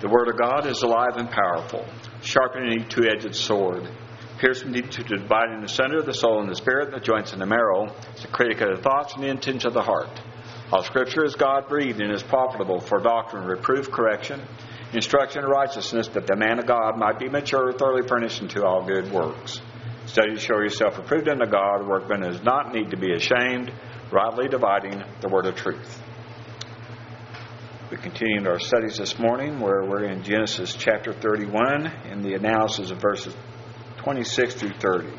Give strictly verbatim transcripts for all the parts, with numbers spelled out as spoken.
The Word of God is alive and powerful, sharpening any two-edged sword, piercing deep to dividing the center of the soul and the spirit, the joints and the marrow, the critic of the thoughts and the intents of the heart. All Scripture is God-breathed and is profitable for doctrine, reproof, correction, instruction, and righteousness, that the man of God might be mature, thoroughly furnished unto all good works. Study to show yourself approved unto God, a workman does not need to be ashamed, rightly dividing the word of truth. We continued our studies this morning, where we're in Genesis chapter thirty-one, in the analysis of verses twenty-six through thirty.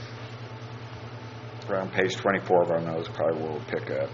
Around page twenty-four of our notes, probably where we'll pick up.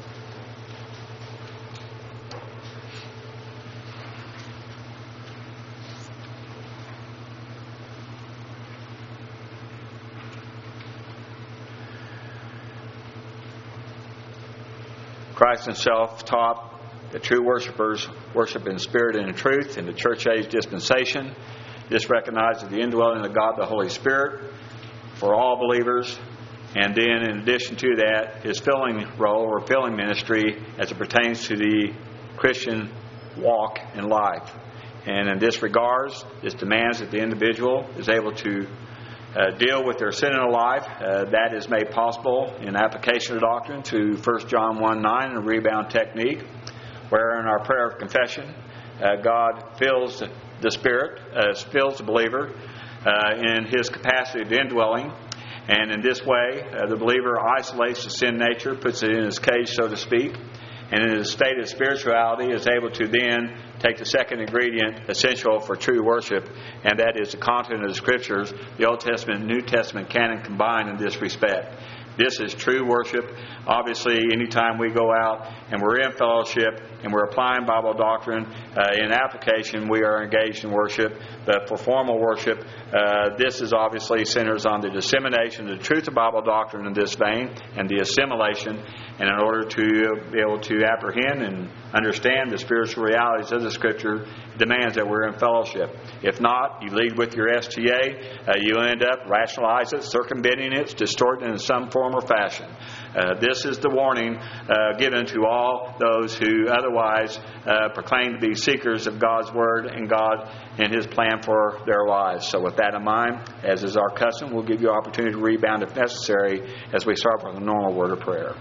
Christ himself taught that true worshipers worship in spirit and in truth. In the church age dispensation, this recognizes the indwelling of God the Holy Spirit for all believers, and then in addition to that, his filling role or filling ministry as it pertains to the Christian walk in life. And in this regards, this demands that the individual is able to Uh, deal with their sin in a life. Uh, that is made possible in application of doctrine to First John one nine and a rebound technique, where in our prayer of confession, uh, God fills the Spirit, uh, fills the believer uh, in his capacity of indwelling. And in this way, uh, the believer isolates the sin nature, puts it in his cage, so to speak, and in his state of spirituality is able to then take the second ingredient essential for true worship, and that is the content of the Scriptures. The Old Testament and New Testament canon combined in this respect. This is true worship. Obviously, anytime we go out and we're in fellowship and we're applying Bible doctrine uh, in application, we are engaged in worship. But for formal worship, uh, this is obviously centers on the dissemination of the truth of Bible doctrine in this vein and the assimilation. And in order to be able to apprehend and understand the spiritual realities of the Scripture, demands that we're in fellowship. If not, you lead with your S T A, uh, you end up rationalizing it, circumventing it, distorting it in some form or fashion. Uh, this is the warning uh, given to all those who otherwise uh, proclaim to be seekers of God's Word and God and His plan for their lives. So with that in mind, as is our custom, we'll give you an opportunity to rebound if necessary as we start with a normal word of prayer.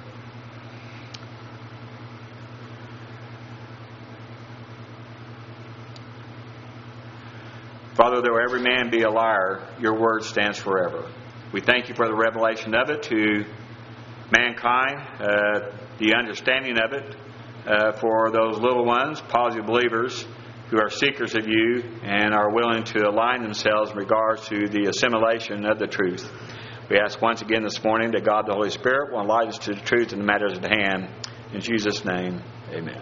Father, though every man be a liar, your word stands forever. We thank you for the revelation of it to mankind, uh, the understanding of it uh, for those little ones, positive believers, who are seekers of you and are willing to align themselves in regards to the assimilation of the truth. We ask once again this morning that God the Holy Spirit will enlighten us to the truth in the matters at hand. In Jesus' name, amen.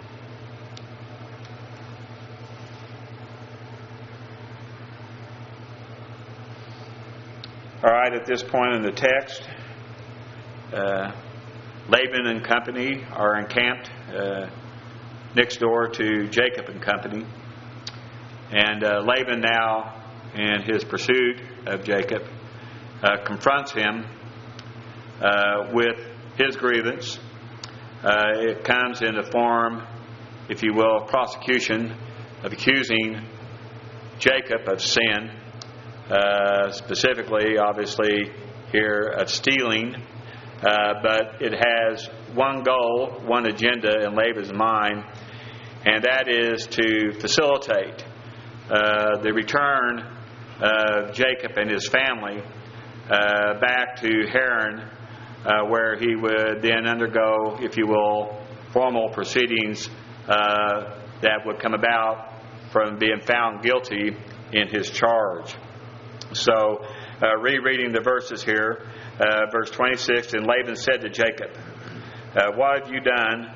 All right, at this point in the text, uh, Laban and company are encamped uh, next door to Jacob and company. And uh, Laban now, in his pursuit of Jacob, uh, confronts him uh, with his grievance. Uh, it comes in the form, if you will, of prosecution, of accusing Jacob of sin. Uh, specifically, obviously, here of stealing. Uh, but it has one goal, one agenda in Laban's mind, and that is to facilitate uh, the return of Jacob and his family uh, back to Haran, uh, where he would then undergo, if you will, formal proceedings uh, that would come about from being found guilty in his charge. So, uh, rereading the verses here, uh, verse twenty-six, and Laban said to Jacob, uh, what have you done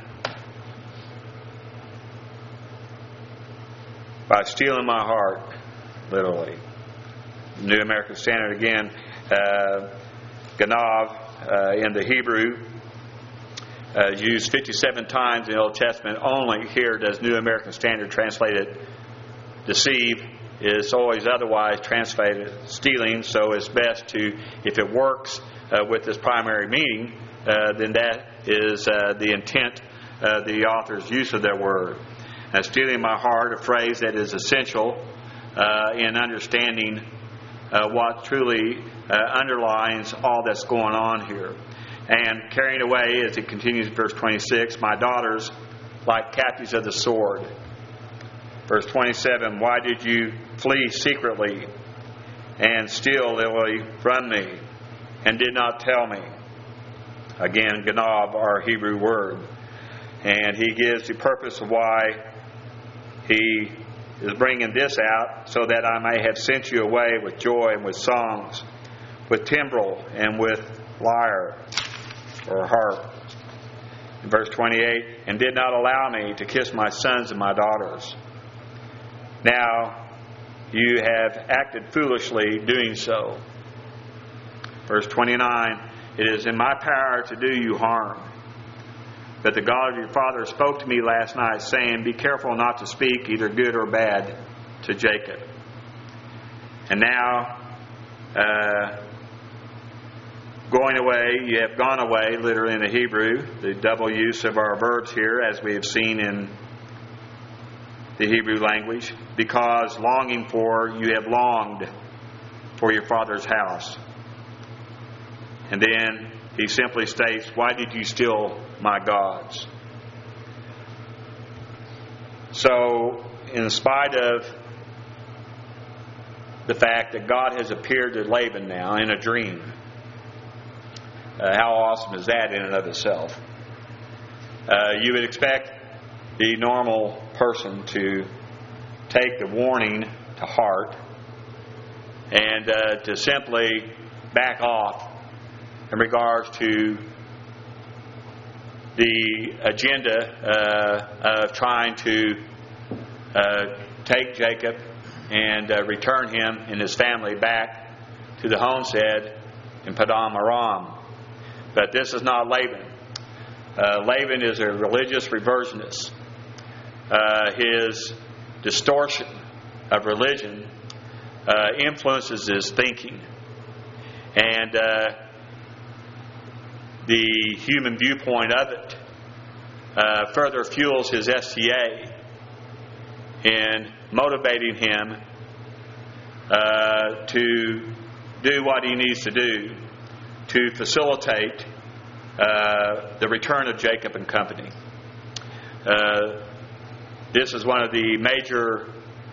by stealing my heart? Literally. New American Standard again, uh, Ganav uh, in the Hebrew uh, is used fifty-seven times in the Old Testament. Only here does New American Standard translate it deceive. Is always otherwise translated stealing, so it's best to, if it works uh, with this primary meaning, uh, then that is uh, the intent, uh, the author's use of that word. Uh, stealing my heart, a phrase that is essential uh, in understanding uh, what truly uh, underlines all that's going on here. And carrying away, as it continues in verse twenty-six, my daughters like captives of the sword. Verse twenty-seven, why did you flee secretly and steal literally from me and did not tell me? Again, ganab, our Hebrew word. And he gives the purpose of why he is bringing this out, so that I may have sent you away with joy and with songs, with timbrel and with lyre or harp. In verse twenty-eight, and did not allow me to kiss my sons and my daughters. Now you have acted foolishly doing so. Verse twenty-nine, it is in my power to do you harm. But the God of your father spoke to me last night, saying, be careful not to speak either good or bad to Jacob. And now, uh, going away, you have gone away, literally in the Hebrew, the double use of our verbs here, as we have seen in the Hebrew language, because longing for, you have longed for your father's house. And then he simply states, why did you steal my gods? So, in spite of the fact that God has appeared to Laban now in a dream, uh, how awesome is that in and of itself? Uh, you would expect the normal person to take the warning to heart and uh, to simply back off in regards to the agenda uh, of trying to uh, take Jacob and uh, return him and his family back to the homestead in Paddan Aram. But this is not Laban. Uh, Laban is a religious reversionist. Uh, his distortion of religion uh, influences his thinking. And uh, the human viewpoint of it uh, further fuels his S T A in motivating him uh, to do what he needs to do to facilitate uh, the return of Jacob and company. Uh, this is one of the major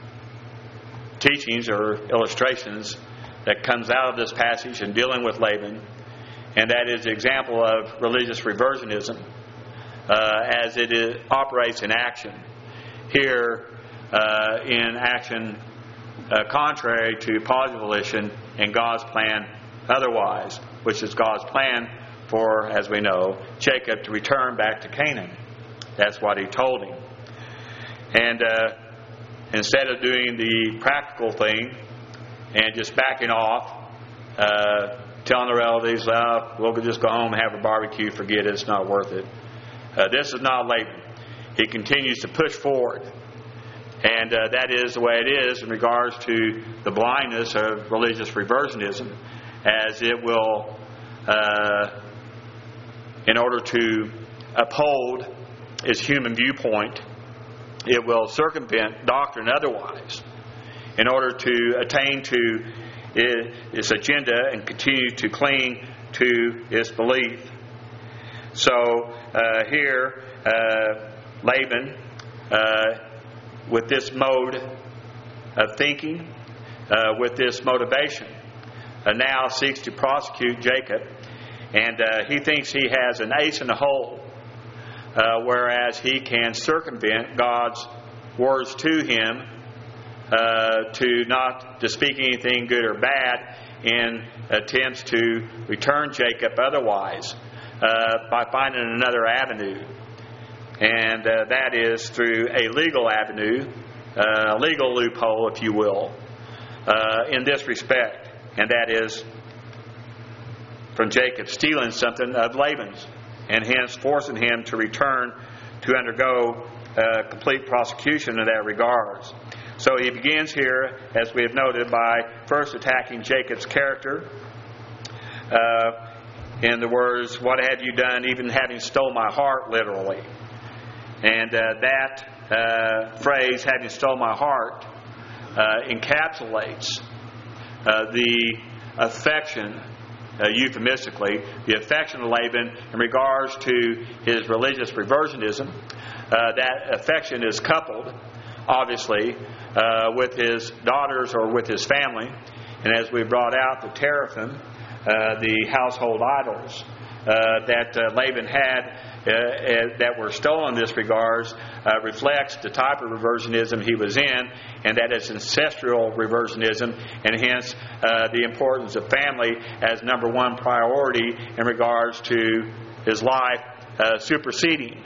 teachings or illustrations that comes out of this passage in dealing with Laban, and that is the example of religious reversionism uh, as it is, operates in action. Here, uh, in action uh, contrary to positive volition and God's plan otherwise, which is God's plan for, as we know, Jacob to return back to Canaan. That's what he told him. And uh, instead of doing the practical thing and just backing off, uh, telling the relatives, oh, we'll just go home and have a barbecue, forget it, it's not worth it. Uh, this is not Laban. He continues to push forward. And uh, that is the way it is in regards to the blindness of religious reversionism, as it will, uh, in order to uphold its human viewpoint, it will circumvent doctrine otherwise in order to attain to its agenda and continue to cling to its belief. So uh, here, uh, Laban, uh, with this mode of thinking, uh, with this motivation, uh, now seeks to prosecute Jacob, and uh, he thinks he has an ace in the hole, uh, whereas he can circumvent God's words to him uh, to not to speak anything good or bad in attempts to return Jacob otherwise uh, by finding another avenue. And uh, that is through a legal avenue, a uh, legal loophole, if you will, uh, in this respect. And that is from Jacob stealing something of Laban's, and hence forcing him to return to undergo uh, complete prosecution in that regards. So he begins here, as we have noted, by first attacking Jacob's character. Uh, in the words, what have you done, even having stole my heart, literally. And uh, that uh, phrase, having stolen my heart, uh, encapsulates uh, the affection, uh, euphemistically, the affection of Laban in regards to his religious reversionism. Uh, that affection is coupled, obviously, uh, with his daughters or with his family. And as we brought out, the teraphim, uh, the household idols uh, that uh, Laban had uh, uh, that were stolen in this regards uh, reflects the type of reversionism he was in, and that is ancestral reversionism, and hence uh, the importance of family as number one priority in regards to his life uh, superseding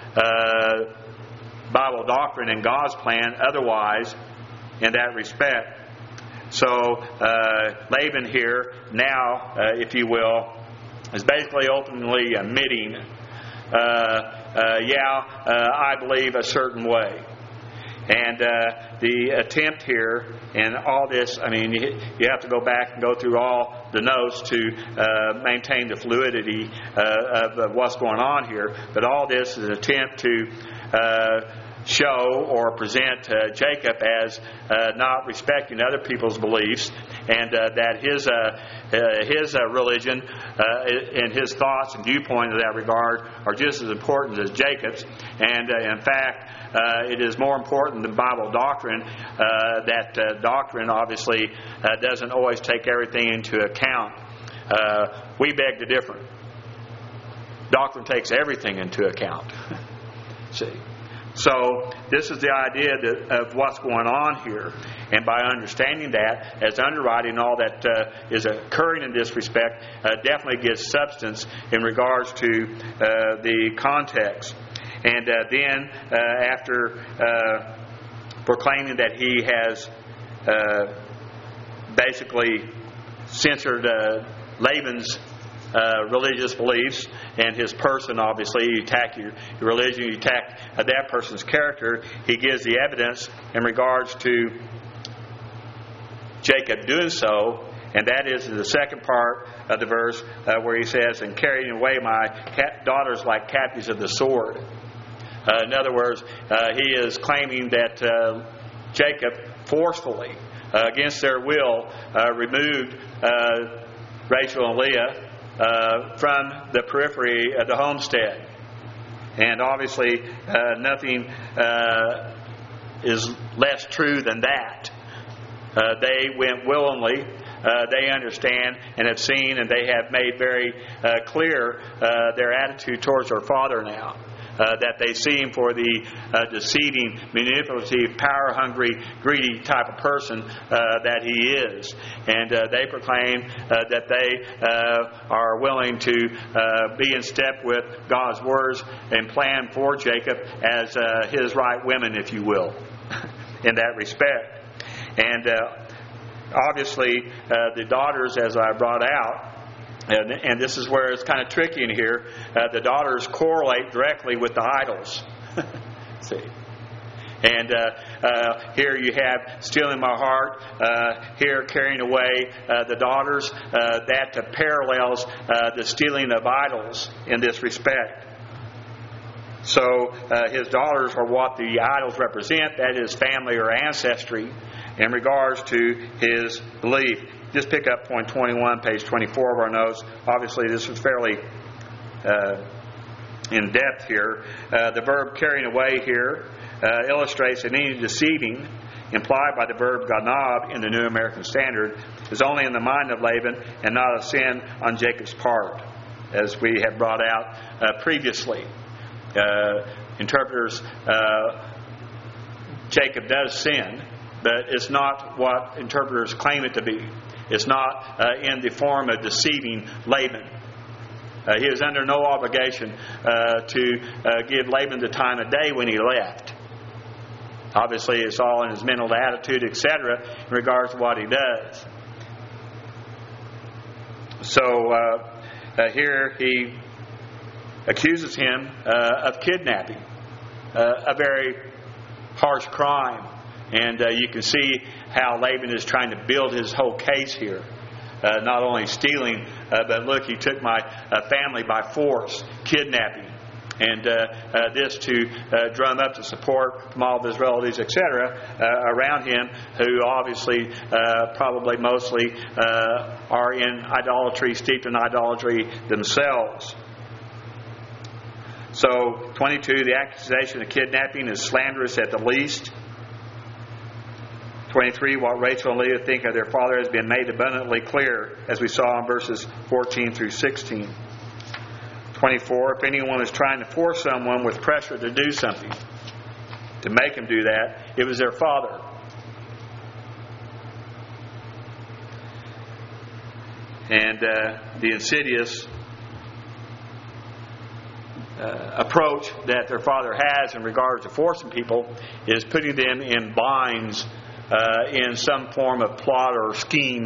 uh, Bible doctrine and God's plan otherwise in that respect. So uh, Laban here now, uh, if you will, is basically openly admitting, uh, uh, yeah, uh, I believe a certain way. And uh, the attempt here and all this, I mean, you, you have to go back and go through all the notes to uh, maintain the fluidity uh, of, of what's going on here. But all this is an attempt to uh, show or present uh, Jacob as uh, not respecting other people's beliefs, and uh, that his uh, uh, his uh, religion uh, and his thoughts and viewpoint in that regard are just as important as Jacob's. And uh, in fact, uh, it is more important than Bible doctrine. Uh, that uh, doctrine obviously uh, doesn't always take everything into account. Uh, we beg to differ. Doctrine takes everything into account. See. So this is the idea that, of what's going on here. And by understanding that, as underwriting all that uh, is occurring in this respect, uh, definitely gives substance in regards to uh, the context. And uh, then, uh, after uh, proclaiming that he has uh, basically censored uh, Laban's Uh, religious beliefs and his person, obviously, you attack your, your religion, you attack uh, that person's character. He gives the evidence in regards to Jacob doing so, and that is in the second part of the verse uh, where he says, "And carrying away my cat- daughters like captives of the sword." Uh, in other words, uh, he is claiming that uh, Jacob forcefully, uh, against their will, uh, removed uh, Rachel and Leah Uh, from the periphery of the homestead. And obviously uh, nothing uh, is less true than that. Uh, they went willingly. Uh, they understand and have seen, and they have made very uh, clear uh, their attitude towards their father now. Uh, that they see him for the uh, deceiving, manipulative, power-hungry, greedy type of person uh, that he is. And uh, they proclaim uh, that they uh, are willing to uh, be in step with God's words and plan for Jacob as uh, his right women, if you will, in that respect. And uh, obviously, uh, the daughters, as I brought out, And, and this is where it's kind of tricky in here. Uh, the daughters correlate directly with the idols. See? And uh, uh, here you have stealing my heart. Uh, here carrying away uh, the daughters. Uh, that uh, parallels uh, the stealing of idols in this respect. So uh, his daughters are what the idols represent. That is family or ancestry in regards to his belief. Just pick up point twenty-one, page twenty-four of our notes. Obviously, this is fairly uh, in depth here. Uh, the verb carrying away here uh, illustrates that any deceiving implied by the verb ganab in the New American Standard is only in the mind of Laban and not a sin on Jacob's part, as we have brought out uh, previously. Uh, interpreters, uh, Jacob does sin, but it's not what interpreters claim it to be. It's not uh, in the form of deceiving Laban. Uh, he is under no obligation uh, to uh, give Laban the time of day when he left. Obviously, it's all in his mental attitude, et cetera, in regards to what he does. So uh, uh, here he accuses him uh, of kidnapping, uh, a very harsh crime. And uh, you can see how Laban is trying to build his whole case here. Uh, not only stealing, uh, but look, he took my uh, family by force, kidnapping. And uh, uh, this to uh, drum up the support from all of his relatives, et cetera, uh, around him, who obviously, uh, probably mostly, uh, are in idolatry, steeped in idolatry themselves. So, twenty-two, the accusation of kidnapping is slanderous at the least. twenty-three, what Rachel and Leah think of their father has been made abundantly clear, as we saw in verses fourteen through sixteen. twenty-four, if anyone is trying to force someone with pressure to do something, to make them do that, it was their father. And uh, the insidious uh, approach that their father has in regards to forcing people is putting them in binds uh, in some form of plot or scheme.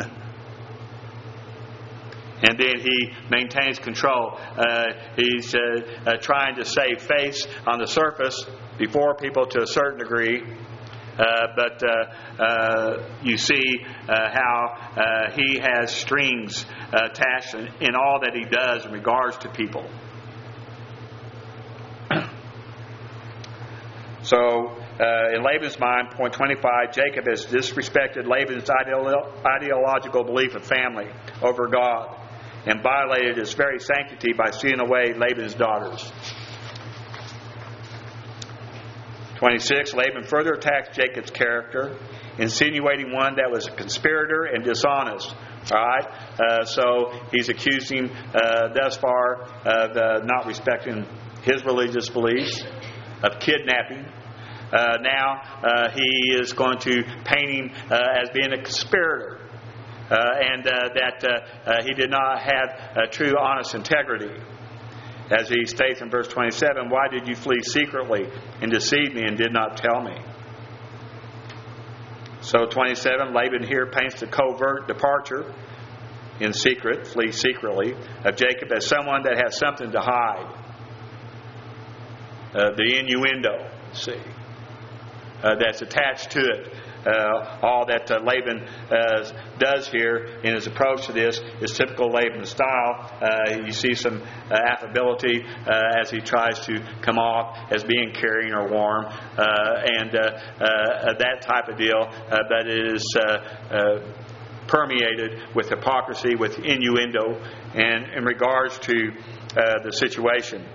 And then he maintains control. Uh, he's uh, uh, trying to save face on the surface before people to a certain degree. Uh, but uh, uh, you see uh, how uh, he has strings uh, attached in, in all that he does in regards to people. So, uh, in Laban's mind, point twenty-five, Jacob has disrespected Laban's ideolo- ideological belief of family over God and violated his very sanctity by stealing away Laban's daughters. twenty-six, Laban further attacks Jacob's character, insinuating one that was a conspirator and dishonest. All right? Uh, so he's accusing uh, thus far of uh, not respecting his religious beliefs, of kidnapping. Uh, now uh, he is going to paint him uh, as being a conspirator. Uh, and uh, that uh, uh, he did not have uh, true, honest integrity. As he states in verse twenty-seven, why did you flee secretly and deceive me and did not tell me? So twenty-seven, Laban here paints the covert departure in secret, flee secretly, of Jacob as someone that has something to hide. Uh, the innuendo, see, uh, that's attached to it. Uh, all that uh, Laban uh, does here in his approach to this is typical Laban style. Uh, you see some uh, affability uh, as he tries to come off as being caring or warm, uh, and uh, uh, that type of deal. Uh, but it is uh, uh, permeated with hypocrisy, with innuendo, and in regards to uh, the situation.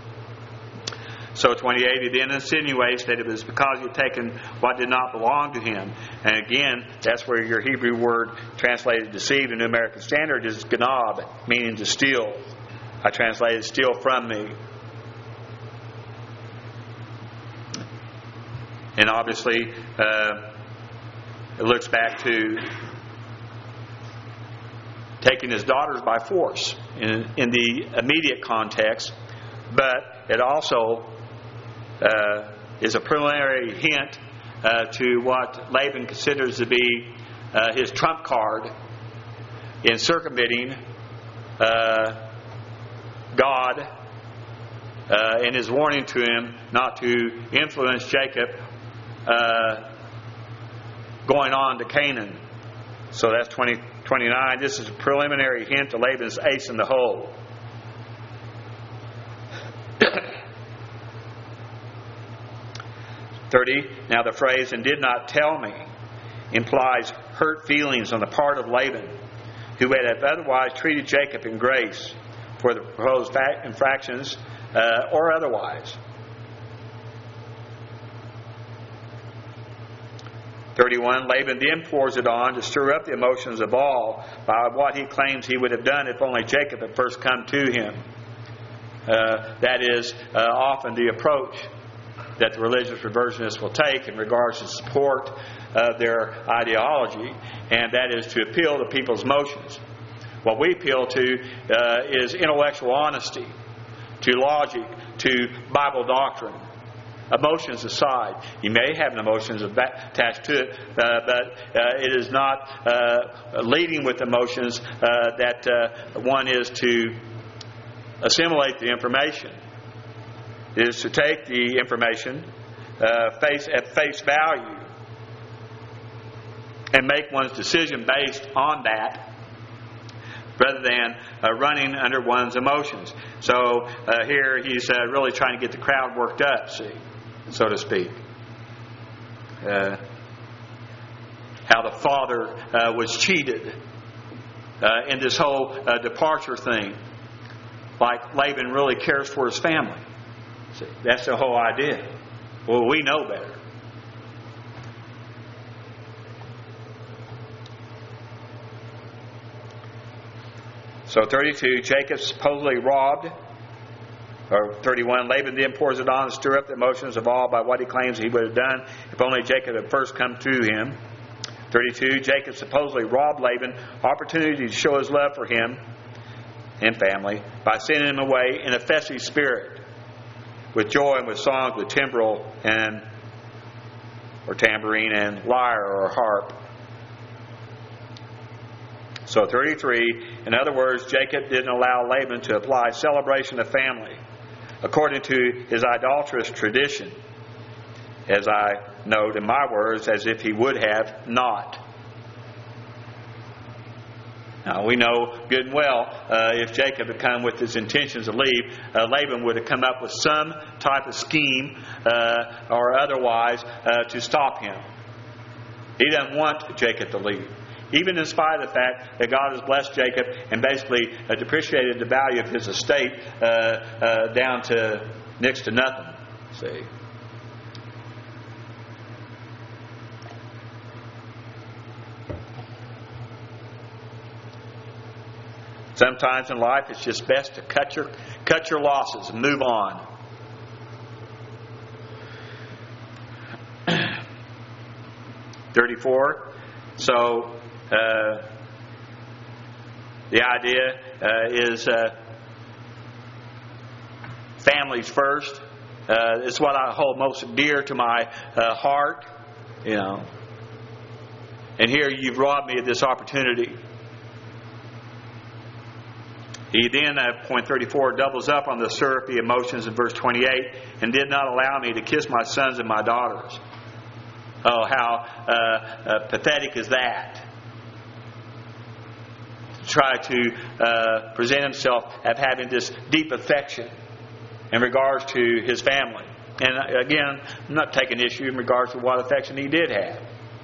So twenty-eight, he then insinuates that it was because he had taken what did not belong to him. And again, that's where your Hebrew word translated deceive in New American Standard is ganab, meaning to steal. I translated steal from me. And obviously, uh, it looks back to taking his daughters by force in, in the immediate context. But it also Uh, is a preliminary hint uh, to what Laban considers to be uh, his trump card in circumventing uh, God uh, and his warning to him not to influence Jacob uh, going on to Canaan. So that's twenty, twenty-nine. This is a preliminary hint to Laban's ace in the hole. thirty, now the phrase, and did not tell me, implies hurt feelings on the part of Laban, who would have otherwise treated Jacob in grace for the proposed infractions uh, or otherwise. thirty-one, Laban then pours it on to stir up the emotions of all by what he claims he would have done if only Jacob had first come to him. Uh, that is uh, often the approach that the religious reversionists will take in regards to support of their ideology, and that is to appeal to people's emotions. What we appeal to uh, is intellectual honesty, to logic, to Bible doctrine. Emotions aside, you may have emotions attached to it, uh, but uh, it is not uh, leading with emotions uh, that uh, one is to assimilate the information. It is to take the information uh, face at face value and make one's decision based on that. rather than uh, running under one's emotions. So uh, here he's uh, really trying to get the crowd worked up, see, so to speak. Uh, how the father uh, was cheated uh, in this whole uh, departure thing. Like Laban really cares for his family. See, that's the whole idea. Well, we know better. So thirty-two, Jacob supposedly robbed. Or thirty-one, Laban then pours it on to stir up the emotions of all by what he claims he would have done if only Jacob had first come to him. thirty-two, Jacob supposedly robbed Laban opportunity to show his love for him and family by sending him away in a festive spirit with joy and with songs with timbrel and or tambourine and lyre or harp. So thirty-three, in other words, Jacob didn't allow Laban to apply celebration of family according to his idolatrous tradition, as I note in my words, as if he would have not. Now, we know good and well uh, if Jacob had come with his intentions to leave, uh, Laban would have come up with some type of scheme uh, or otherwise uh, to stop him. He doesn't want Jacob to leave. Even in spite of the fact that God has blessed Jacob and basically uh, depreciated the value of his estate uh, uh, down to next to nothing. See? Sometimes in life it's just best to cut your cut your losses and move on. thirty-four. So uh, the idea uh, is uh, families first. Uh, it's what I hold most dear to my uh, heart, you know. And here you've robbed me of this opportunity. He then, at point thirty-four, doubles up on the syrupy emotions in verse twenty-eight, and did not allow me to kiss my sons and my daughters. Oh, how uh, uh, pathetic is that? To try to uh, present himself as having this deep affection in regards to his family. And again, I'm not taking issue in regards to what affection he did have.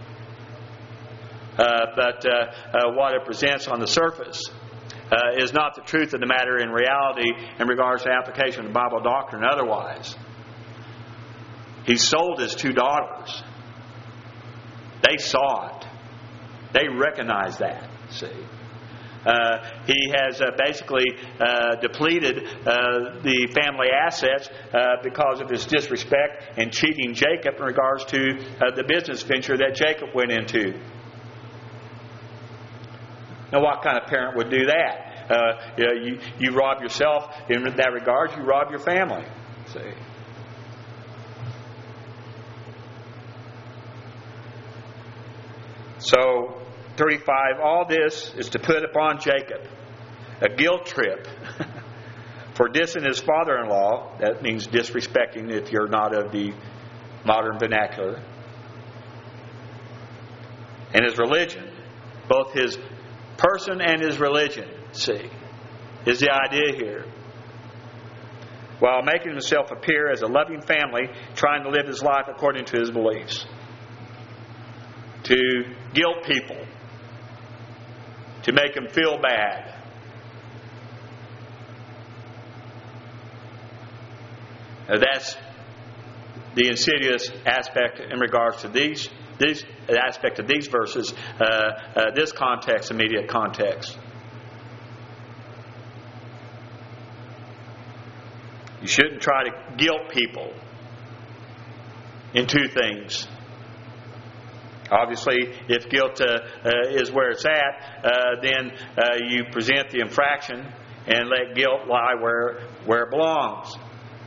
Uh, but uh, uh, what it presents on the surface Uh, is not the truth of the matter in reality in regards to application of Bible doctrine otherwise. He sold his two daughters. They saw it. They recognized that. See, uh, he has uh, basically uh, depleted uh, the family assets uh, because of his disrespect and cheating Jacob in regards to uh, the business venture that Jacob went into. Now, what kind of parent would do that? Uh, you, know, you, you rob yourself in that regard. You rob your family. See. So, thirty-five. All this is to put upon Jacob a guilt trip for dissing his father-in-law. That means disrespecting if you're not of the modern vernacular. And his religion, both his person and his religion, see, is the idea here. While making himself appear as a loving family, trying to live his life according to his beliefs. To guilt people. To make them feel bad. Now that's the insidious aspect in regards to these These aspect of these verses, uh, uh, this context, immediate context. You shouldn't try to guilt people into things. Obviously, if guilt uh, uh, is where it's at, uh, then uh, you present the infraction and let guilt lie where where it belongs.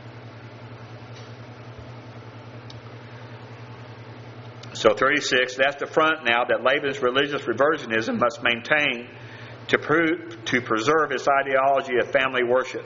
So thirty-six, that's the front now that Laban's religious reversionism must maintain to prove, to preserve its ideology of family worship.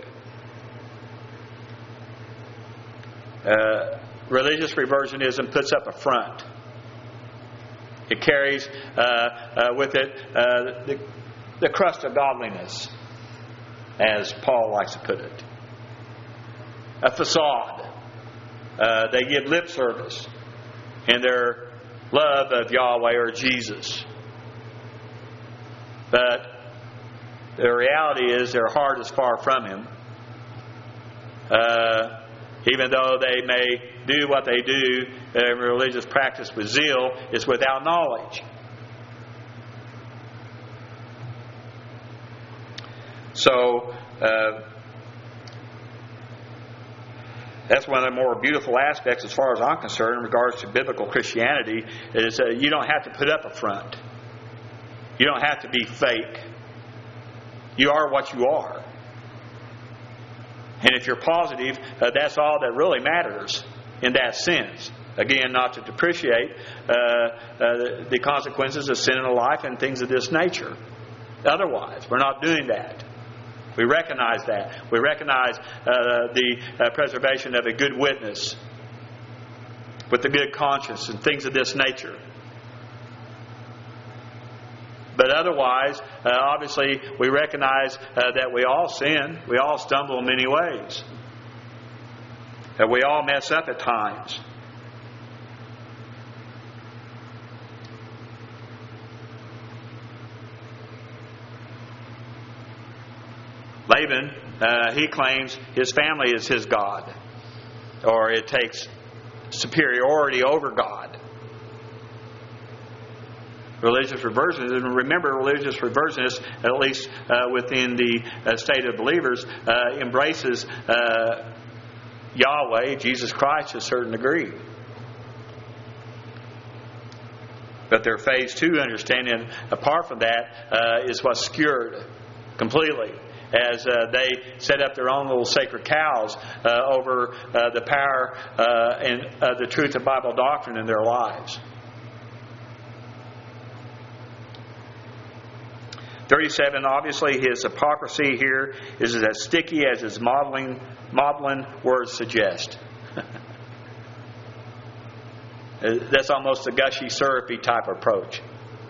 Uh, religious reversionism puts up a front. It carries uh, uh, with it uh, the, the crust of godliness, as Paul likes to put it. A facade. Uh, they give lip service in their love of Yahweh or Jesus. But the reality is their heart is far from Him. Uh, even though they may do what they do in religious practice with zeal, it's without knowledge. So, uh, that's one of the more beautiful aspects as far as I'm concerned in regards to biblical Christianity, is uh, you don't have to put up a front. You don't have to be fake. You are what you are. And if you're positive, uh, that's all that really matters in that sense. Again, not to depreciate uh, uh, the consequences of sin in a life and things of this nature. Otherwise, we're not doing that. We recognize that. We recognize uh, the uh, preservation of a good witness with a good conscience and things of this nature. But otherwise, uh, obviously, we recognize uh, that we all sin. We all stumble in many ways. That we all mess up at times. Laban, uh, he claims his family is his God. Or it takes superiority over God. Religious reversionism, and remember, religious reversionists, at least uh, within the uh, state of believers, uh, embraces uh, Yahweh, Jesus Christ, to a certain degree. But their phase two understanding, apart from that, uh, is what's skewed completely, as uh, they set up their own little sacred cows uh, over uh, the power uh, and uh, the truth of Bible doctrine in their lives. thirty-seven, obviously his hypocrisy here is as sticky as his maudlin, maudlin words suggest. That's almost a gushy, syrupy type approach.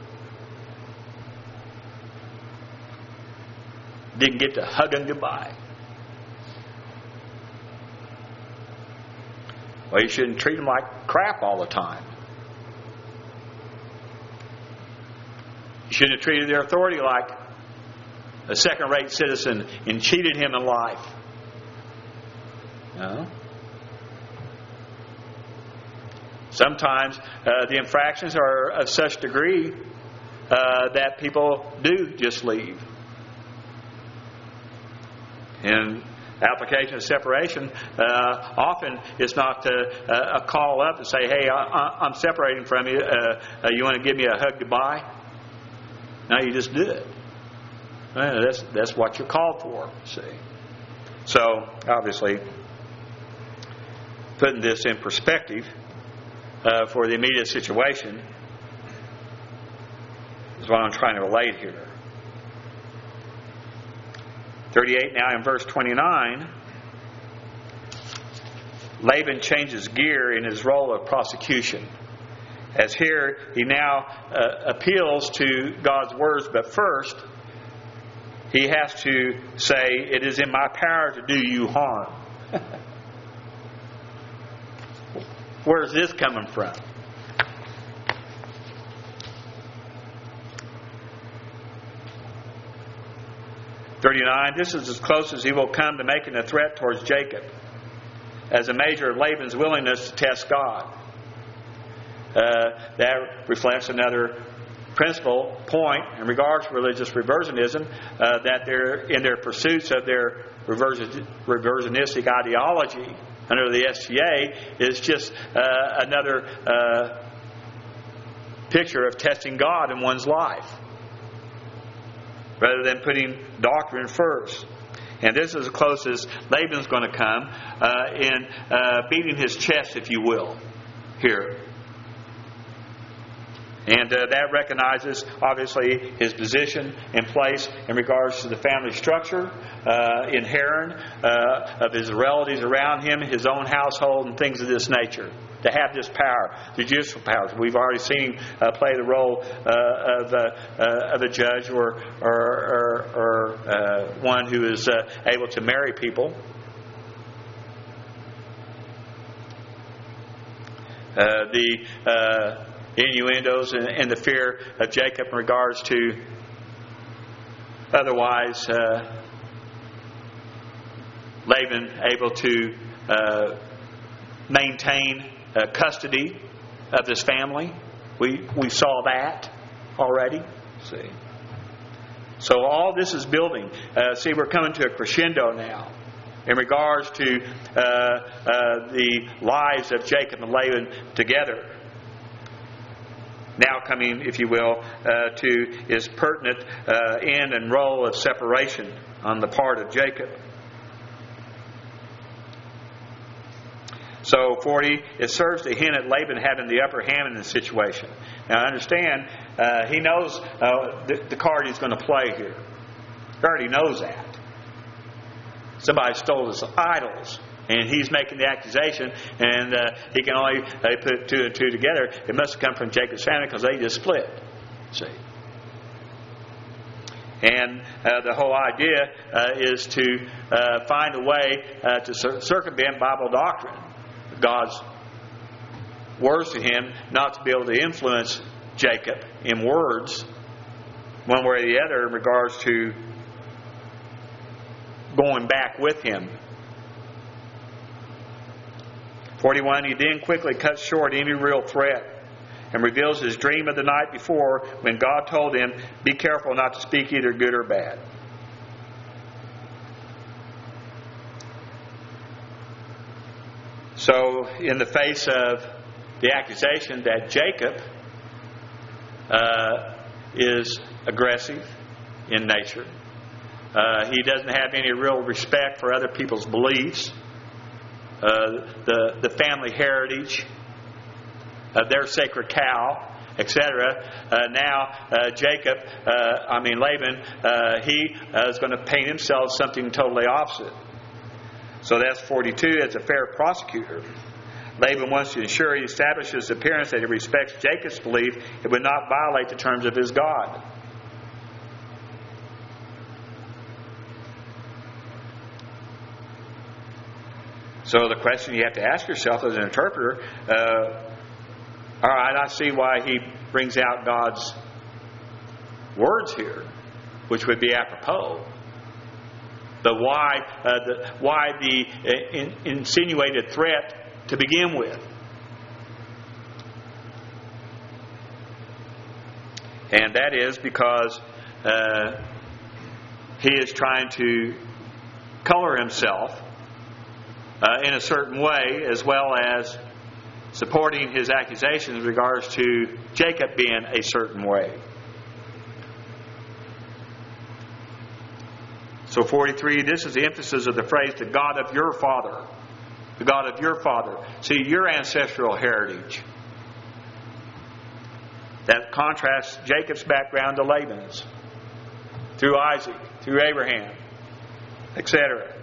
Didn't get to hugging goodbye. Well, you shouldn't treat them like crap all the time. You shouldn't have treated their authority like a second-rate citizen and cheated him in life. No. Sometimes uh, the infractions are of such degree uh, that people do just leave. In application of separation, uh, often it's not a, a call up and say, hey, I, I'm separating from you. Uh, uh, you want to give me a hug goodbye? No, you just do it. Well, that's, that's what you're called for, see. So, obviously, putting this in perspective uh, for the immediate situation is what I'm trying to relate here. thirty-eight, now in verse twenty-nine, Laban changes gear in his role of prosecution. As here, he now uh, appeals to God's words, but first, he has to say, it is in my power to do you harm. Where is this coming from? thirty-nine, this is as close as he will come to making a threat towards Jacob, as a measure of Laban's willingness to test God. Uh, that reflects another principal point in regards to religious reversionism, uh, that they're in their pursuits of their reversion, reversionistic ideology under the S T A is just uh, another uh, picture of testing God in one's life, rather than putting doctrine first. And this is as close as Laban's going to come uh, in uh, beating his chest, if you will, here. And uh, that recognizes, obviously, his position and place in regards to the family structure uh, in Haran, uh, of his relatives around him, his own household, and things of this nature. to have this power, the judicial powers. We've already seen him uh, play the role uh, of, uh, uh, of a judge or or, or, or uh, one who is uh, able to marry people. Uh, the uh, innuendos and, and the fear of Jacob in regards to otherwise uh, Laban able to uh, maintain uh, custody of his family. We we saw that already. See, so all this is building. Uh, see, we're coming to a crescendo now in regards to uh, uh, the lives of Jacob and Laban together. Now coming, if you will, uh, to his pertinent uh, end and role of separation on the part of Jacob. So forty, it serves to hint at Laban having the upper hand in the situation. Now understand, uh, he knows uh, the, the card he's going to play here. He already knows that. Somebody stole his idols, and he's making the accusation, and uh, he can only uh, put two and two together. It must have come from Jacob's family because they just split. See? And uh, the whole idea uh, is to uh, find a way uh, to cir- circumvent Bible doctrine. God's words to him, not to be able to influence Jacob in words, one way or the other, in regards to going back with him. forty-one, he then quickly cuts short any real threat and reveals his dream of the night before when God told him, be careful not to speak either good or bad. So, in the face of the accusation that Jacob uh, is aggressive in nature, uh, he doesn't have any real respect for other people's beliefs, uh, the the family heritage of their sacred cow, et cetera. Uh, now, uh, Jacob, uh, I mean Laban, uh, he uh, is going to paint himself something totally opposite. So that's forty-two. As a fair prosecutor, Laban wants to ensure he establishes the appearance that he respects Jacob's belief it would not violate the terms of his God. So the question you have to ask yourself as an interpreter, uh, all right, I see why he brings out God's words here, which would be apropos. But why, uh, the, why the uh, in, insinuated threat to begin with? And that is because uh, he is trying to color himself uh, in a certain way, as well as supporting his accusations in regards to Jacob being a certain way. So forty-three, this is the emphasis of the phrase, the God of your father. The God of your father. See, your ancestral heritage. That contrasts Jacob's background to Laban's. Through Isaac, through Abraham, et cetera.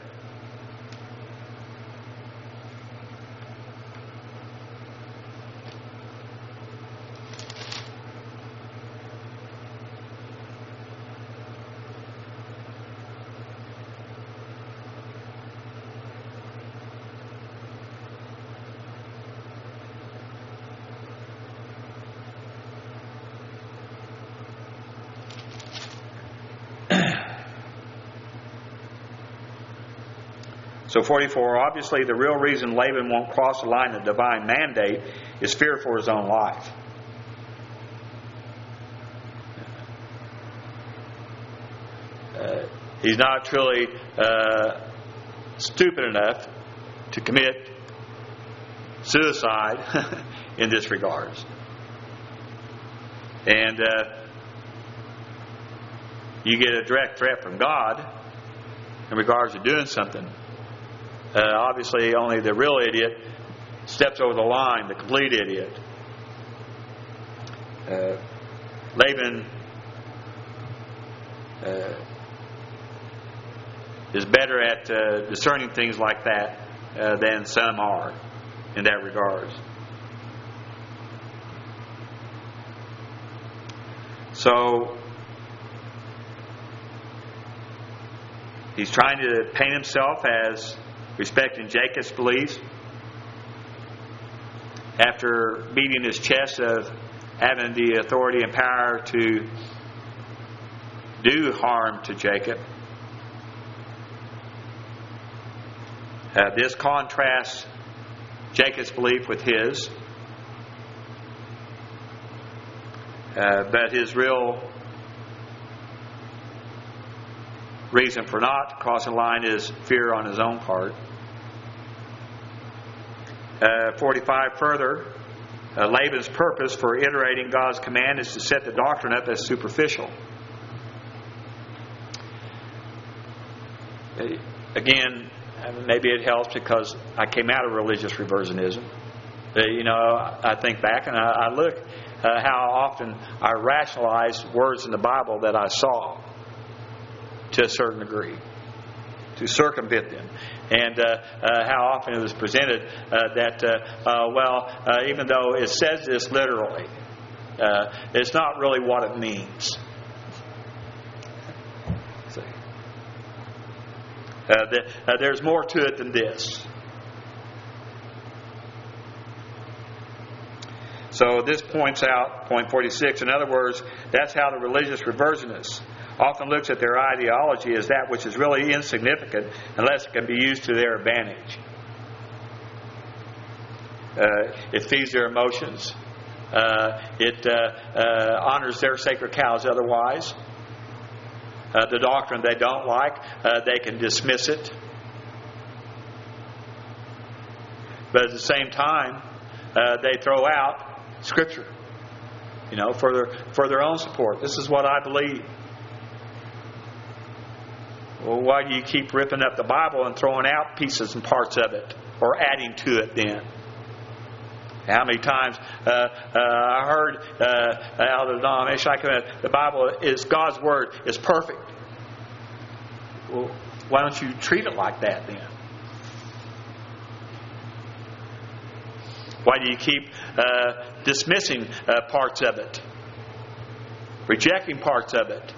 So forty-four, obviously the real reason Laban won't cross the line of divine mandate is fear for his own life. Uh, he's not truly uh, stupid enough to commit suicide in this regards. And uh, you get a direct threat from God in regards to doing something. Uh, obviously, only the real idiot steps over the line, the complete idiot. Uh, Laban uh, is better at uh, discerning things like that uh, than some are in that regards. So he's trying to paint himself as respecting Jacob's beliefs after beating his chest of having the authority and power to do harm to Jacob. Uh, this contrasts Jacob's belief with his. Uh, but his real reason for not crossing the line is fear on his own part. Uh, forty-five further, uh, Laban's purpose for iterating God's command is to set the doctrine up as superficial. Uh, again, maybe it helps because I came out of religious reversionism. Uh, you know, I think back and I, I look uh, how often I rationalized words in the Bible that I saw to a certain degree, to circumvent them. And uh, uh, how often it was presented uh, that, uh, uh, well, uh, even though it says this literally, uh, it's not really what it means. See? Uh, the, uh, there's more to it than this. So this points out, point forty-six, in other words, that's how the religious reversionists often looks at their ideology as that which is really insignificant unless it can be used to their advantage. Uh, it feeds their emotions. Uh, it uh, uh, honors their sacred cows otherwise. Uh, the doctrine they don't like, uh, they can dismiss it. But at the same time, uh, they throw out Scripture, you know, for their, for their own support. This is what I believe. Well, why do you keep ripping up the Bible and throwing out pieces and parts of it, or adding to it then? How many times uh, uh, I heard uh, out of the denomination, like, the Bible is God's Word, is perfect. Well, why don't you treat it like that then? Why do you keep uh, dismissing uh, parts of it? Rejecting parts of it?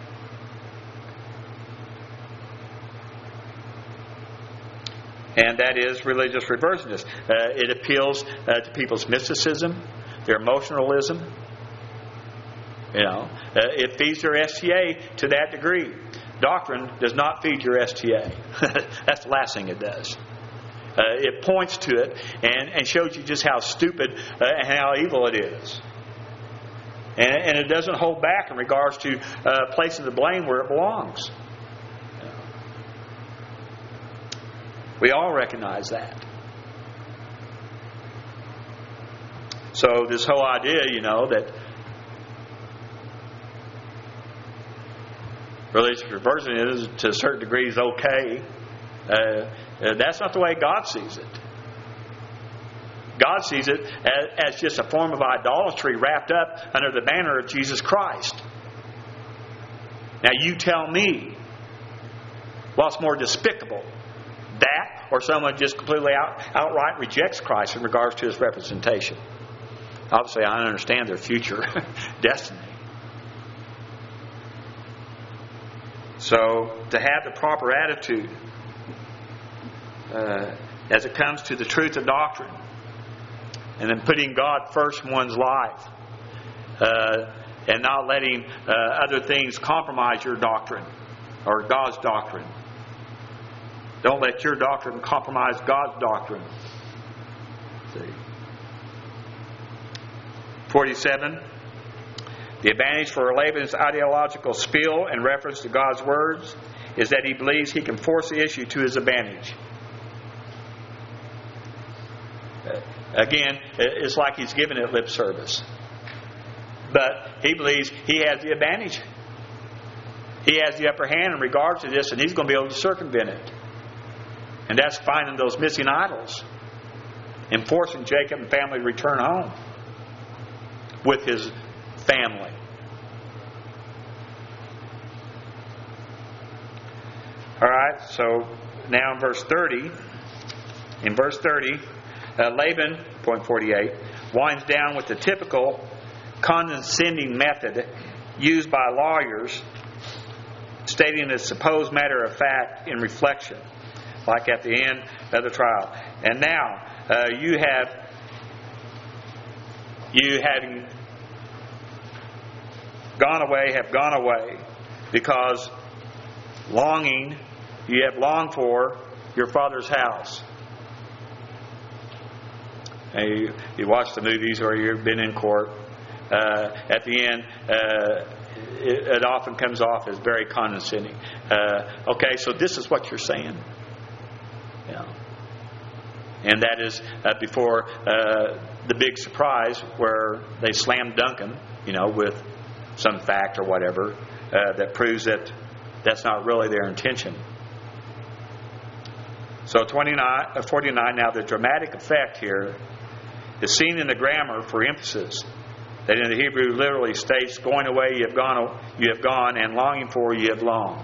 And that is religious reversionism. Uh, it appeals uh, to people's mysticism, their emotionalism. You know, uh, it feeds their S T A to that degree. Doctrine does not feed your S T A. That's the last thing it does. Uh, it points to it and, and shows you just how stupid uh, and how evil it is. And, and it doesn't hold back in regards to uh, placing the blame where it belongs. We all recognize that. So this whole idea, you know, that religious reversion is to a certain degree is okay. Uh, that's not the way God sees it. God sees it as, as just a form of idolatry wrapped up under the banner of Jesus Christ. Now you tell me what's more despicable, that or someone just completely out, outright rejects Christ in regards to His representation. Obviously, I understand their future destiny. So, to have the proper attitude uh, as it comes to the truth of doctrine, and then putting God first in one's life, uh, and not letting uh, other things compromise your doctrine or God's doctrine. Don't let your doctrine compromise God's doctrine. See. forty-seven. The advantage for Laban's ideological spiel in reference to God's words is that he believes he can force the issue to his advantage. Again, it's like he's giving it lip service. But he believes he has the advantage. He has the upper hand in regards to this, and he's going to be able to circumvent it. And that's finding those missing idols and forcing Jacob and family to return home with his family. All right, so now in verse thirty, in verse thirty, uh, Laban, point forty-eight, winds down with the typical condescending method used by lawyers, stating a supposed matter of fact in reflection, like at the end of the trial. And now uh, you have you having gone away have gone away because longing you have longed for your father's house. Now you, you watch the movies or you've been in court. Uh, at the end, uh, it, it often comes off as very condescending. Uh, okay, so this is what you're saying. Yeah. And that is uh, before uh, the big surprise where they slam Duncan, you know, with some fact or whatever uh, that proves that that's not really their intention. So twenty-nine, uh, forty-nine, now the dramatic effect here is seen in the grammar for emphasis. That in the Hebrew literally states, going away you have gone, you have gone, and longing for you have longed.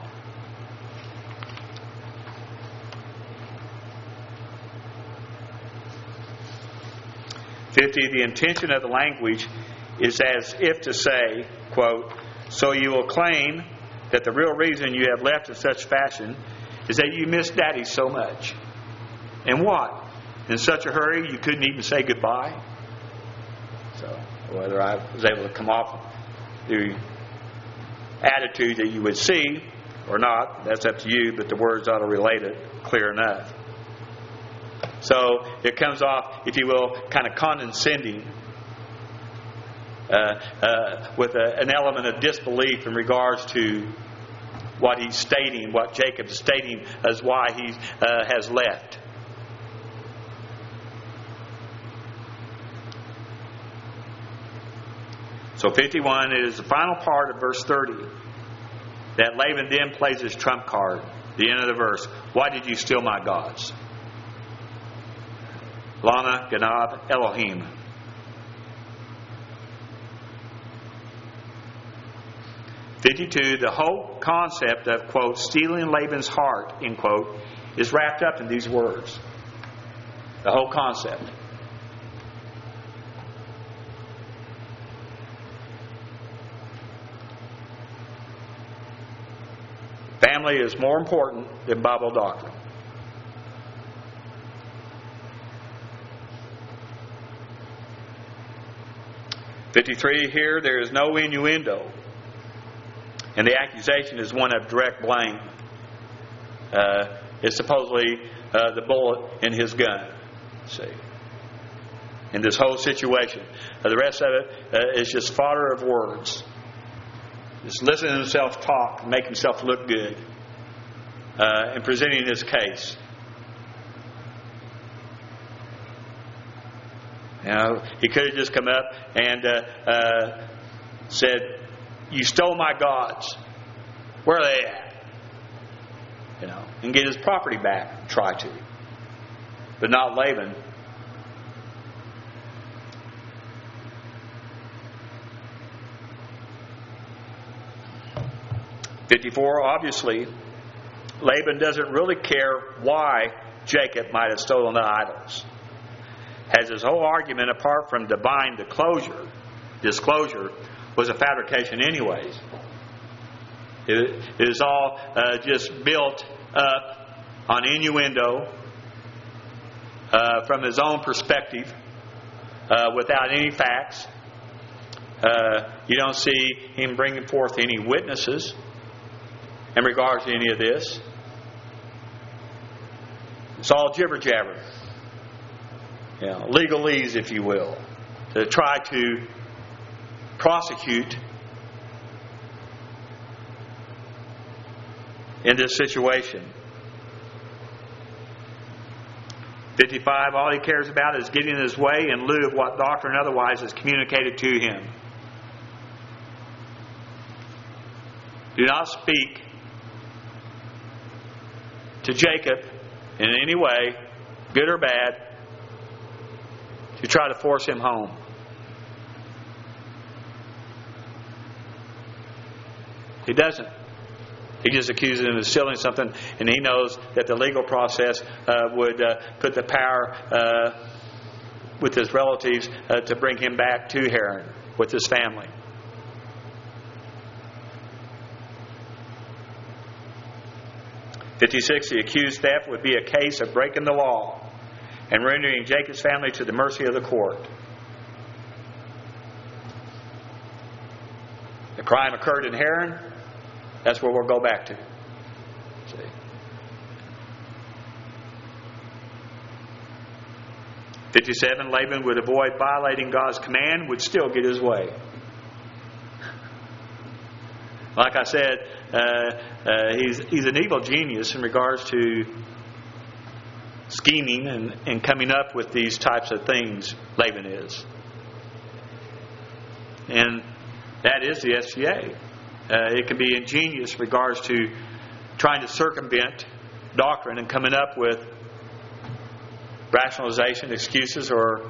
fifty, the intention of the language is as if to say, quote, so you will claim that the real reason you have left in such fashion is that you miss Daddy so much. And what? In such a hurry you couldn't even say goodbye? So, whether I was able to come off the attitude that you would see or not, that's up to you, but the words ought to relate it clear enough. So, it comes off, if you will, kind of condescending, uh, uh, with a, an element of disbelief in regards to what he's stating, what Jacob is stating as why he uh, has left. So fifty-one is the final part of verse thirty. That Laban then plays his trump card. The end of the verse. Why did you steal my gods? Lama, Ganab, Elohim. fifty-two, the whole concept of, quote, stealing Laban's heart, end quote, is wrapped up in these words. The whole concept. Family is more important than Bible doctrine. fifty-three, here there is no innuendo. And the accusation is one of direct blame. Uh, it's supposedly uh, the bullet in his gun. See, in this whole situation, uh, the rest of it uh, is just fodder of words. Just listening to himself talk, make himself look good, uh, and presenting his case. You know, he could have just come up and uh, uh, said, you stole my gods. Where are they at? You know, and get his property back. Try to. But not Laban. fifty-four, obviously, Laban doesn't really care why Jacob might have stolen the idols. As his whole argument, apart from divine disclosure, disclosure was a fabrication anyways. It, it is all uh, just built up on innuendo uh, from his own perspective uh, without any facts. Uh, you don't see him bringing forth any witnesses in regards to any of this. It's all jibber jabber. You know, legalese, if you will, to try to prosecute in this situation. fifty-five, all he cares about is getting his way in lieu of what doctrine otherwise is communicated to him. Do not speak to Jacob in any way, good or bad, to try to force him home. He doesn't. He just accuses him of stealing something, and he knows that the legal process uh, would uh, put the power uh, with his relatives uh, to bring him back to Haran with his family. fifty-six, the accused theft would be a case of breaking the law and rendering Jacob's family to the mercy of the court. The crime occurred in Haran. That's where we'll go back to. See? fifty-seven, Laban would avoid violating God's command, would still get his way. Like I said, uh, uh, he's he's an evil genius in regards to scheming and, and coming up with these types of things. Laban is. And that is the S G A. Uh, it can be ingenious in regards to trying to circumvent doctrine and coming up with rationalization, excuses, or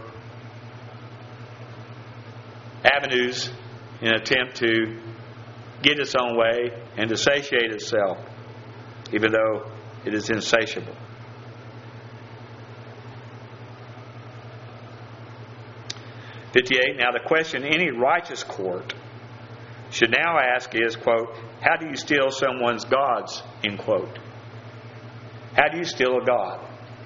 avenues in an attempt to get its own way and to satiate itself, even though it is insatiable. fifty-eight, now the question any righteous court should now ask is, quote, how do you steal someone's gods, end quote. How do you steal a god?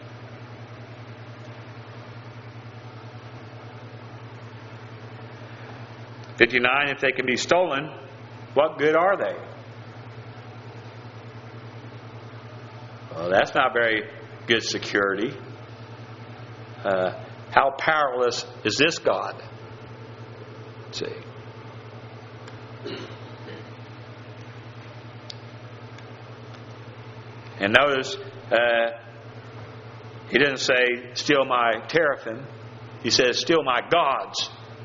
fifty-nine, if they can be stolen, what good are they? Well, that's not very good security. Uh, how powerless is this God? Let's see. And notice, uh, he didn't say, steal my teraphim. He says, steal my gods.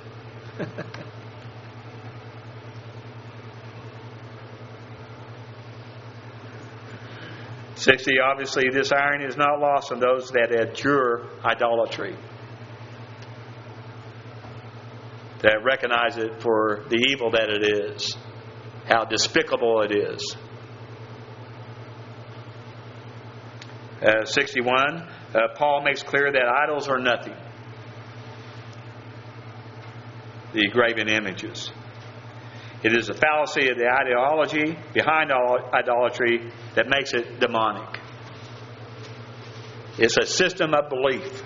sixty, obviously this irony is not lost on those that abjure idolatry, that recognize it for the evil that it is, how despicable it is. Uh, sixty-one, uh, Paul makes clear that idols are nothing. The graven images. It is the fallacy of the ideology behind idolatry that makes it demonic. It's a system of belief.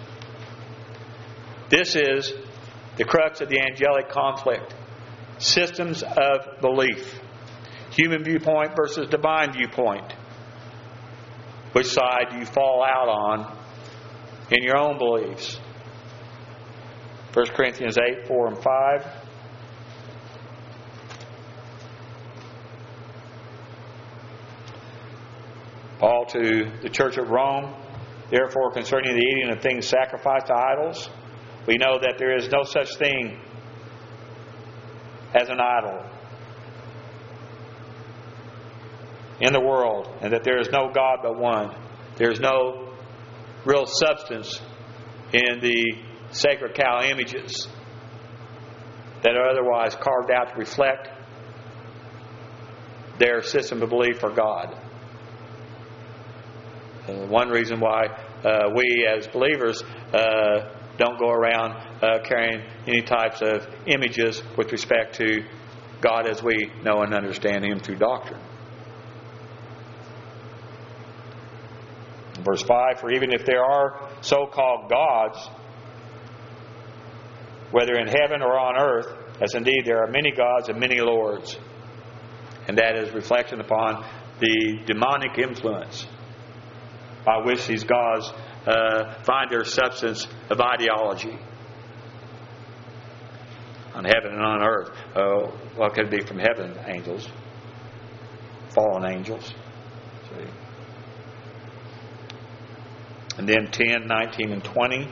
This is the crux of the angelic conflict. Systems of belief. Human viewpoint versus divine viewpoint. Which side do you fall out on in your own beliefs? First Corinthians eight, four and five. Paul to the church of Rome, therefore concerning the eating of things sacrificed to idols, we know that there is no such thing as an idol in the world, and that there is no God but one. There is no real substance in the sacred cow images that are otherwise carved out to reflect their system of belief for God. Uh, one reason why uh, we as believers uh, don't go around uh, carrying any types of images with respect to God as we know and understand Him through doctrine. Verse five, for even if there are so-called gods, whether in heaven or on earth, as indeed there are many gods and many lords. And that is reflection upon the demonic influence by which these gods uh, find their substance of ideology on heaven and on earth. Uh, what could it be from heaven? Angels. Fallen angels. See? And then ten, nineteen, and twenty.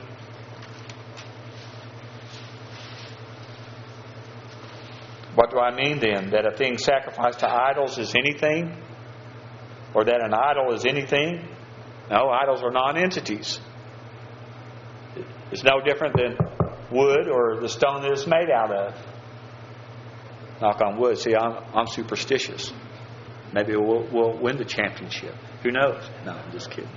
What do I mean then? That a thing sacrificed to idols is anything? Or that an idol is anything? No, idols are non-entities. It's no different than wood or the stone that it's made out of. Knock on wood. See, I'm, I'm superstitious. Maybe we'll, we'll win the championship. Who knows? No, I'm just kidding.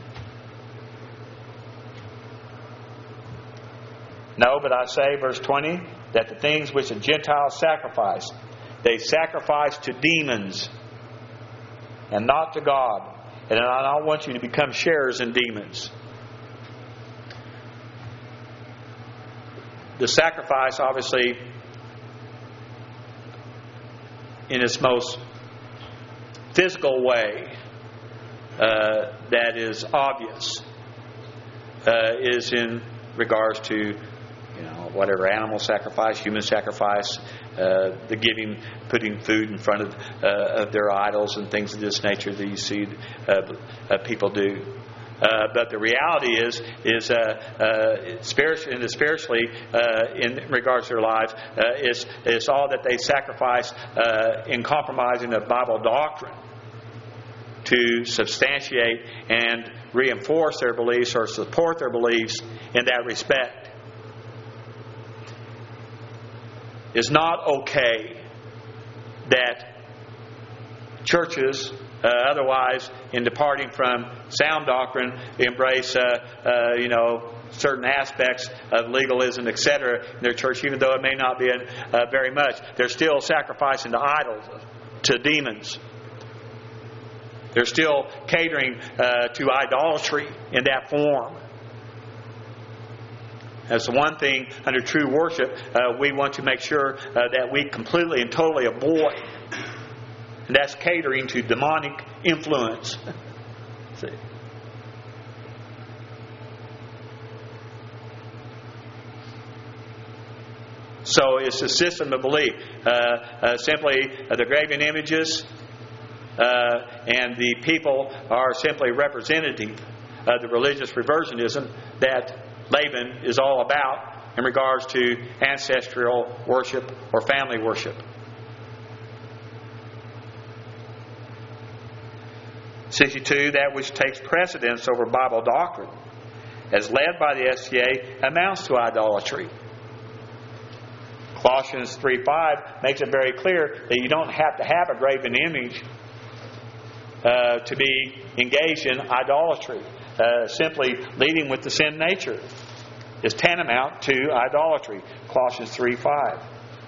No, but I say, verse twenty, that the things which the Gentiles sacrifice, they sacrifice to demons and not to God. And I don't want you to become sharers in demons. The sacrifice, obviously, in its most physical way, uh, that is obvious, uh, is in regards to, you know, whatever animal sacrifice, human sacrifice, uh, the giving, putting food in front of, uh, of their idols and things of this nature that you see uh, uh, people do. Uh, but the reality is, is uh, uh, spiritually, in the spiritually, uh, in regards to their lives, uh, is is all that they sacrifice uh, in compromising of Bible doctrine to substantiate and reinforce their beliefs or support their beliefs in that respect. It's not okay that churches, uh, otherwise, in departing from sound doctrine, embrace, uh, uh, you know, certain aspects of legalism, et cetera, in their church, even though it may not be uh, very much. They're still sacrificing to idols, to demons. They're still catering uh, to idolatry in that form. That's the one thing under true worship uh, we want to make sure uh, that we completely and totally avoid. And that's catering to demonic influence. See? So it's a system of belief. Uh, uh, simply uh, the graven images uh, and the people are simply representative of the religious reversionism that Laban is all about in regards to ancestral worship or family worship. sixty-two, that which takes precedence over Bible doctrine, as led by the S C A, amounts to idolatry. Colossians three five makes it very clear that you don't have to have a graven image uh, to be engaged in idolatry. Uh, simply leading with the sin nature is tantamount to idolatry. Colossians three five.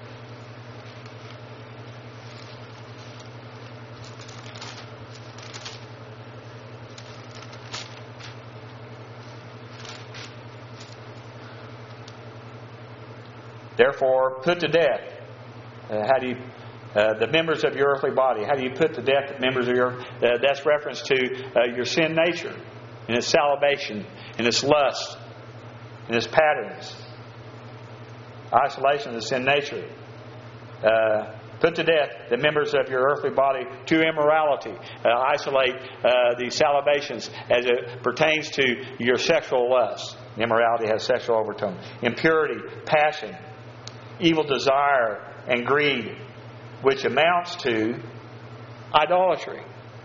Therefore, put to death. Uh, how do you, uh, the members of your earthly body? How do you put to death the members of your? Uh, that's reference to uh, your sin nature, and its salivation, and its lust, and its patterns. Isolation of the sin nature. Uh, put to death the members of your earthly body to immorality. Uh, isolate uh, the salivations as it pertains to your sexual lust. Immorality has sexual overtone. Impurity, passion, evil desire, and greed, which amounts to idolatry.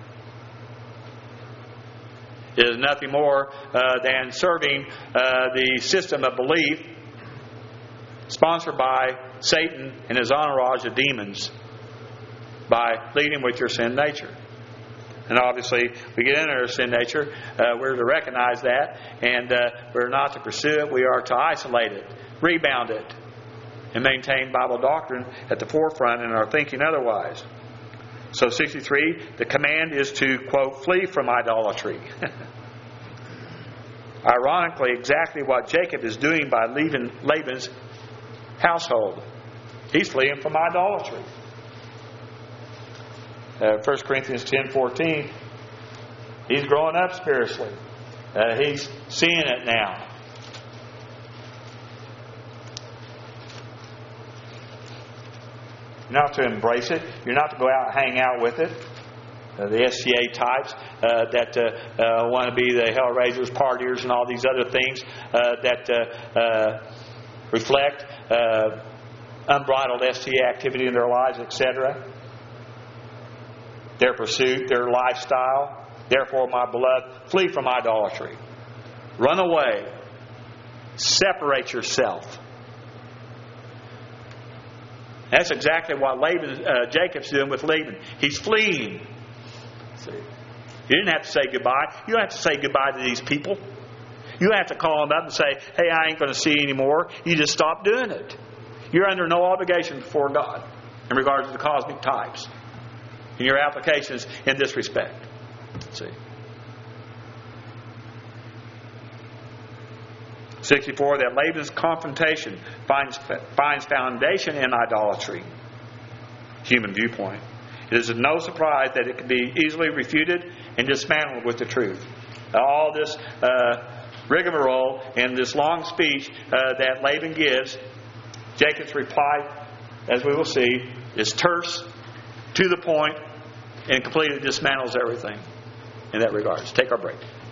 It is nothing more uh, than serving uh, the system of belief sponsored by Satan and his entourage of demons by leading with your sin nature. And obviously, we get into our sin nature, uh, we're to recognize that, and uh, we're not to pursue it. We are to isolate it, rebound it, and maintain Bible doctrine at the forefront in our thinking otherwise. So sixty-three, the command is to, quote, flee from idolatry. Ironically, exactly what Jacob is doing by leaving Laban's household. He's fleeing from idolatry. Uh, First Corinthians ten fourteen, he's growing up spiritually. Uh, he's seeing it now. You're not to embrace it. You're not to go out and hang out with it. Uh, the S C A types uh, that uh, uh, want to be the hellraisers, partiers, and all these other things uh, that uh, uh, reflect uh, unbridled S T A activity in their lives, et cetera. Their pursuit, their lifestyle. Therefore, my beloved, flee from idolatry. Run away. Separate yourself. That's exactly what Laban, uh, Jacob's doing with Laban. He's fleeing. See? You didn't have to say goodbye. You don't have to say goodbye to these people. You don't have to call them up and say, hey, I ain't going to see you anymore. You just stop doing it. You're under no obligation before God in regards to the cosmic types and your applications in this respect. See? sixty-four, that Laban's confrontation finds, finds foundation in idolatry. Human viewpoint. It is no surprise that it can be easily refuted and dismantled with the truth. All this uh, rigmarole and this long speech uh, that Laban gives, Jacob's reply, as we will see, is terse, to the point, and completely dismantles everything in that regard. Let's take our break.